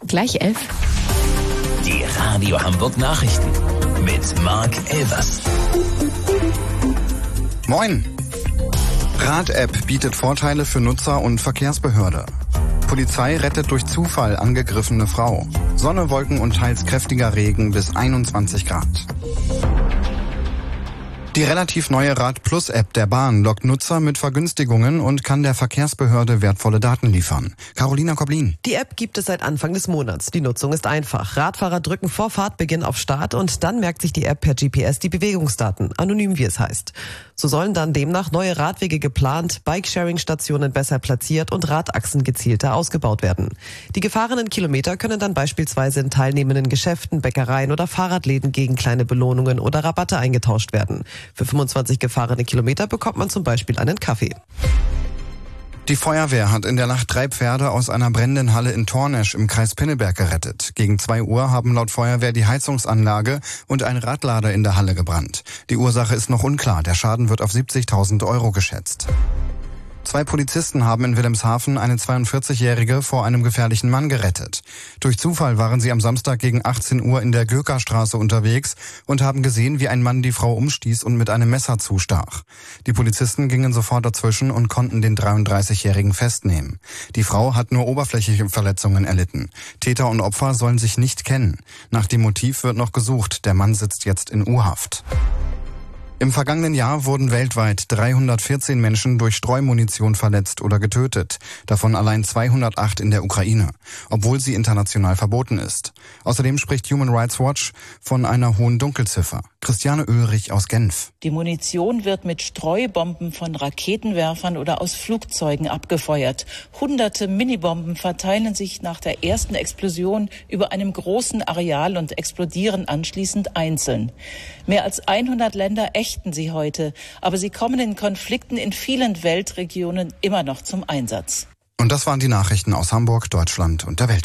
gleich 11. Die Radio Hamburg Nachrichten mit Marc Elvers. Moin! Rad-App bietet Vorteile für Nutzer und Verkehrsbehörde. Polizei rettet durch Zufall angegriffene Frau. Sonne, Wolken und teils kräftiger Regen bis 21 Grad. Die relativ neue Rad-Plus-App der Bahn lockt Nutzer mit Vergünstigungen und kann der Verkehrsbehörde wertvolle Daten liefern. Carolina Koblin. Die App gibt es seit Anfang des Monats. Die Nutzung ist einfach. Radfahrer drücken vor Fahrtbeginn auf Start und dann merkt sich die App per GPS die Bewegungsdaten, anonym wie es heißt. So sollen dann demnach neue Radwege geplant, Bike-Sharing-Stationen besser platziert und Radachsen gezielter ausgebaut werden. Die gefahrenen Kilometer können dann beispielsweise in teilnehmenden Geschäften, Bäckereien oder Fahrradläden gegen kleine Belohnungen oder Rabatte eingetauscht werden. Für 25 gefahrene Kilometer bekommt man zum Beispiel einen Kaffee. Die Feuerwehr hat in der Nacht 3 Pferde aus einer brennenden Halle in Tornesch im Kreis Pinneberg gerettet. Gegen 2 Uhr haben laut Feuerwehr die Heizungsanlage und ein Radlader in der Halle gebrannt. Die Ursache ist noch unklar. Der Schaden wird auf 70.000 Euro geschätzt. 2 Polizisten haben in Wilhelmshaven eine 42-Jährige vor einem gefährlichen Mann gerettet. Durch Zufall waren sie am Samstag gegen 18 Uhr in der Gökerstraße unterwegs und haben gesehen, wie ein Mann die Frau umstieß und mit einem Messer zustach. Die Polizisten gingen sofort dazwischen und konnten den 33-Jährigen festnehmen. Die Frau hat nur oberflächliche Verletzungen erlitten. Täter und Opfer sollen sich nicht kennen. Nach dem Motiv wird noch gesucht. Der Mann sitzt jetzt in U-Haft. Im vergangenen Jahr wurden weltweit 314 Menschen durch Streumunition verletzt oder getötet, davon allein 208 in der Ukraine, obwohl sie international verboten ist. Außerdem spricht Human Rights Watch von einer hohen Dunkelziffer. Christiane Oehrich aus Genf. Die Munition wird mit Streubomben von Raketenwerfern oder aus Flugzeugen abgefeuert. Hunderte Minibomben verteilen sich nach der ersten Explosion über einem großen Areal und explodieren anschließend einzeln. Mehr als 100 Länder ächten sie heute, aber sie kommen in Konflikten in vielen Weltregionen immer noch zum Einsatz. Und das waren die Nachrichten aus Hamburg, Deutschland und der Welt.